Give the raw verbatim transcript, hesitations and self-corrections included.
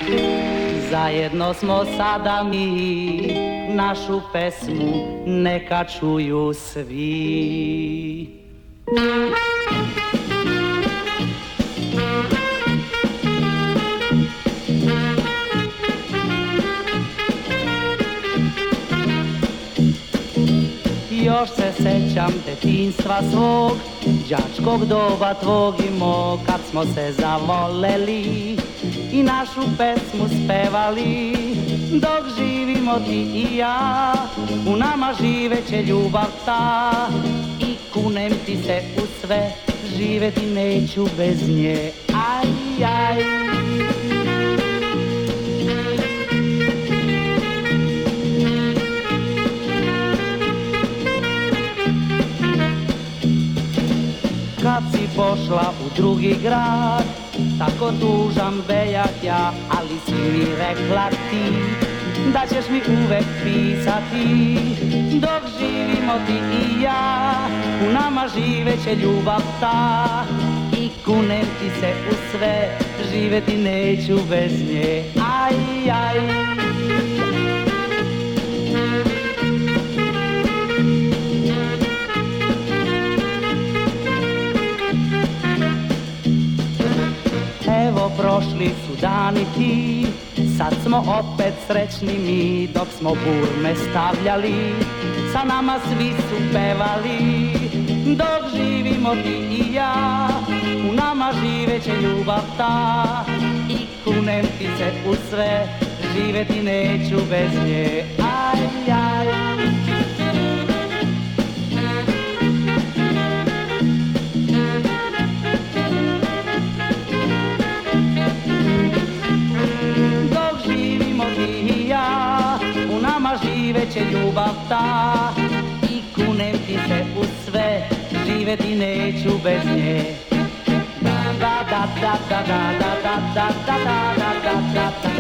Zajedno smo sada mi, našu pesmu neka čuju svi. Još se sećam detinjstva svog, đačkog doba tvog i mog, kad smo se zavoleli i našu pesmu spevali. Dok živimo ti i ja, u nama živeće ljubav ta, i kunem ti se u sve, živeti neću bez nje. Aj, aj. Kad si pošla u drugi grad, tako tužan bejak ja, ali si mi rekla ti da ćeš mi uvek pisati. Dok živimo ti i ja, u nama živeće ljubav ta, i kunem ti se u sve, živeti neću bez nje. Aj, aj. Evo prošli su dani ti, sad smo opet srećni mi, dok smo burme stavljali, sa nama svi su pevali. Dok živimo ti i ja, u nama živeće ljubav ta, i kunem ti se u sve, živeti neću bez nje. Aj, aj. Živeće ljubav ta, i kunem ti se u sve, živeti neću bez nje. Da da da da da da da da da da da da da.